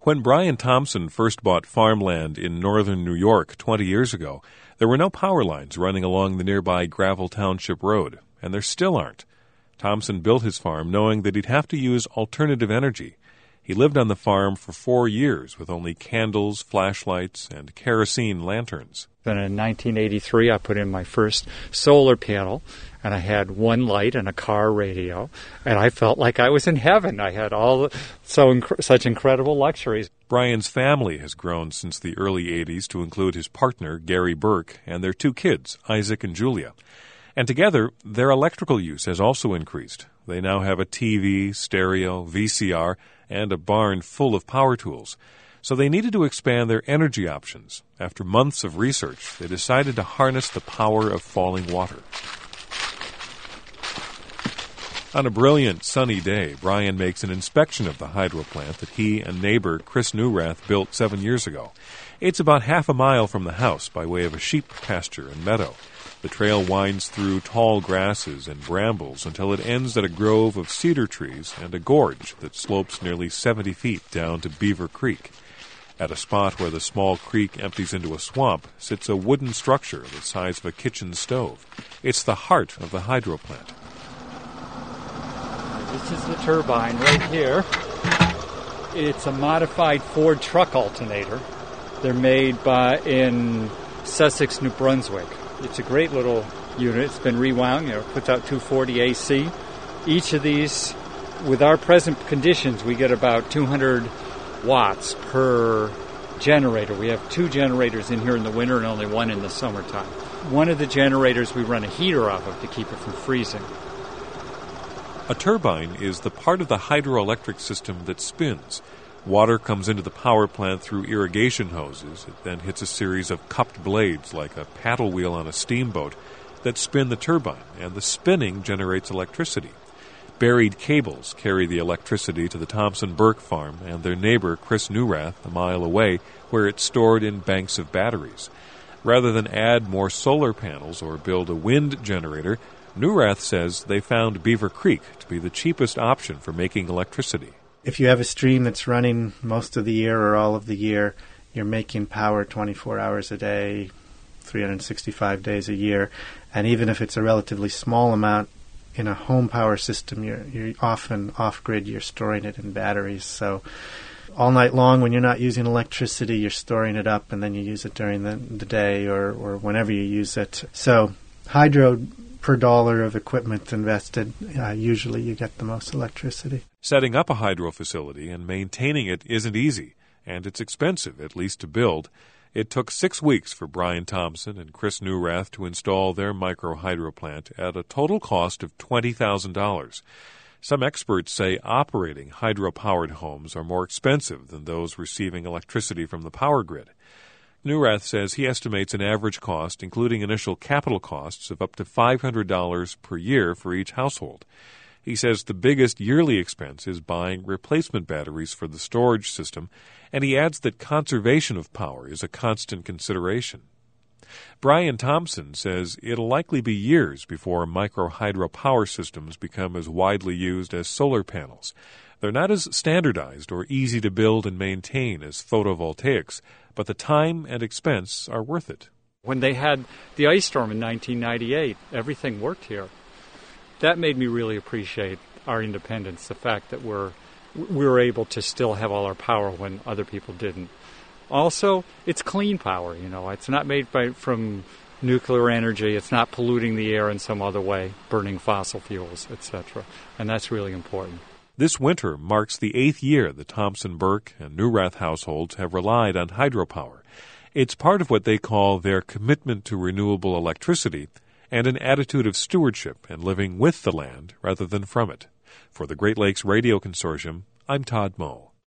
When Brian Thompson first bought farmland in northern New York 20 years ago, there were no power lines running along the nearby Gravel Township Road, and there still aren't. Thompson built his farm knowing that he'd have to use alternative energy. He lived on the farm for 4 years with only candles, flashlights, and kerosene lanterns. Then in 1983, I put in my first solar panel, and I had one light and a car radio, and I felt like I was in heaven. I had such incredible luxuries. Brian's family has grown since the early 80s to include his partner, Gary Burke, and their 2 kids, Isaac and Julia. And together, their electrical use has also increased. They now have a TV, stereo, VCR, and a barn full of power tools. So they needed to expand their energy options. After months of research, they decided to harness the power of falling water. On a brilliant sunny day, Brian makes an inspection of the hydro plant that he and neighbor Chris Newrath built 7 years ago. It's about half a mile from the house by way of a sheep pasture and meadow. The trail winds through tall grasses and brambles until it ends at a grove of cedar trees and a gorge that slopes nearly 70 feet down to Beaver Creek. At a spot where the small creek empties into a swamp sits a wooden structure the size of a kitchen stove. It's the heart of the hydro plant. This is the turbine right here. It's a modified Ford truck alternator. They're made in Sussex, New Brunswick. It's a great little unit. It's been rewound. It puts out 240 AC. Each of these, with our present conditions, we get about 200 watts per generator. We have 2 generators in here in the winter and only 1 in the summertime. One of the generators we run a heater off of to keep it from freezing. A turbine is the part of the hydroelectric system that spins. Water comes into the power plant through irrigation hoses. It then hits a series of cupped blades like a paddle wheel on a steamboat that spin the turbine, and the spinning generates electricity. Buried cables carry the electricity to the Thompson Burke farm and their neighbor Chris Newrath a mile away, where it's stored in banks of batteries. Rather than add more solar panels or build a wind generator, Newrath says they found Beaver Creek to be the cheapest option for making electricity. If you have a stream that's running most of the year or all of the year, you're making power 24 hours a day, 365 days a year. And even if it's a relatively small amount in a home power system, you're often off-grid, you're storing it in batteries. So all night long when you're not using electricity, you're storing it up and then you use it during the day or whenever you use it. So hydro, per dollar of equipment invested, usually you get the most electricity. Setting up a hydro facility and maintaining it isn't easy, and it's expensive, at least to build. It took 6 weeks for Brian Thompson and Chris Newrath to install their micro-hydro plant at a total cost of $20,000. Some experts say operating hydro-powered homes are more expensive than those receiving electricity from the power grid. Newrath says he estimates an average cost, including initial capital costs, of up to $500 per year for each household. He says the biggest yearly expense is buying replacement batteries for the storage system, and he adds that conservation of power is a constant consideration. Brian Thompson says it'll likely be years before micro-hydro power systems become as widely used as solar panels. They're not as standardized or easy to build and maintain as photovoltaics, but the time and expense are worth it. When they had the ice storm in 1998, everything worked here. That made me really appreciate our independence, the fact that we were able to still have all our power when other people didn't. Also, it's clean power, It's not made from nuclear energy. It's not polluting the air in some other way, burning fossil fuels, etc. And that's really important. This winter marks the 8th year the Thompson Burke and Newrath households have relied on hydropower. It's part of what they call their commitment to renewable electricity and an attitude of stewardship and living with the land rather than from it. For the Great Lakes Radio Consortium, I'm Todd Moe.